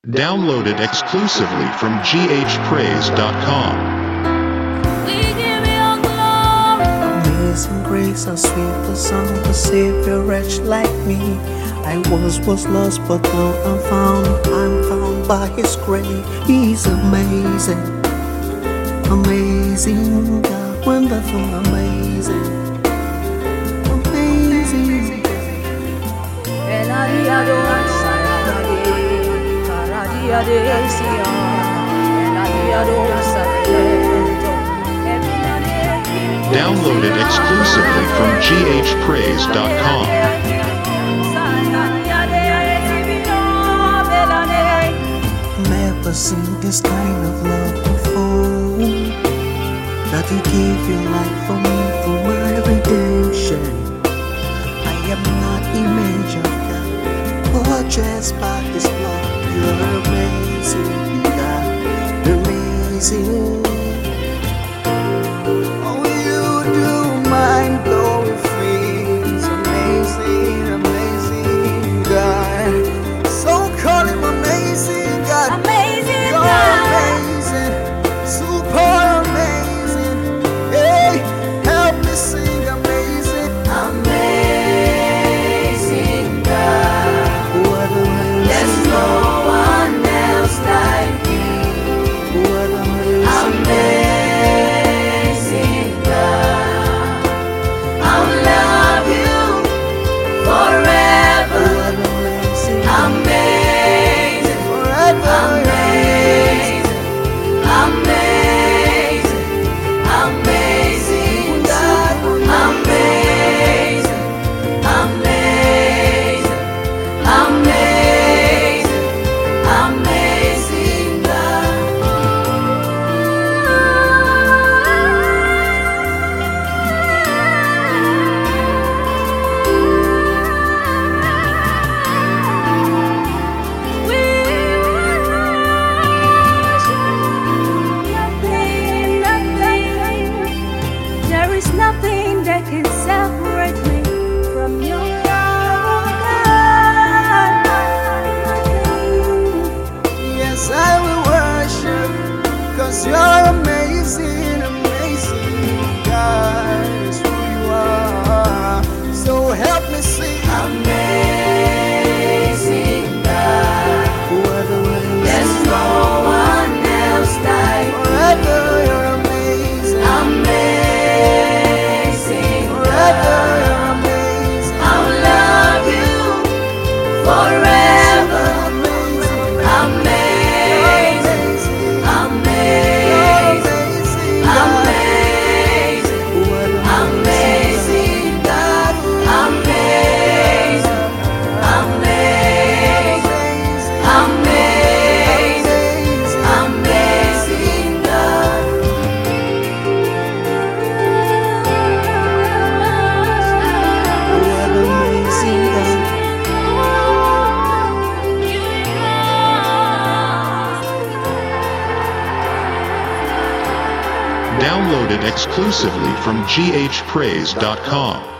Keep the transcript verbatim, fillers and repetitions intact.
Downloaded exclusively from g h praise dot com. We give you glory. Amazing grace, how sweet the sound to save a wretch like me. I was was lost, but now I'm found. I'm found by His grace. He's amazing, amazing God, wonderful, amazing, amazing. Eladia do Ansayade, Karadia de Sia, Eladia do Sayeto. Downloaded exclusively from g h praise dot com. Never seen this kind of love before. That you gave your life for me for my redemption. I am not image of God, purchased by His blood. You're amazing, God, amazing. Oh, you do mind blowing things, amazing, amazing, God. So call Him amazing, God. Amazing You're God. amazing, super amazing. Hey, help me sing amazing. Amazing God. What amazing. There's no one else like you. What amazing. Amazing God. I'll love you forever. What amazing. Amazing. Forever. Amazing. Amazing. Amazing God. Amazing. Amazing. Amazing. Amazing God. We nothing, nothing. There is nothing that can separate me from your love, God. Yes, I will worship, cause you're amazing, amazing, God is who you are. So help me sing. Amazing God. What amazing. There's no one else like Forever you're amazing. amazing Forever God. you're amazing. I'll love you forever. Amazing. Amazing. Amazing. Amazing. What Amazing God. Amazing. Amazing. Amazing. Amazing God. What amazing God. Downloaded exclusively from g h praise dot com.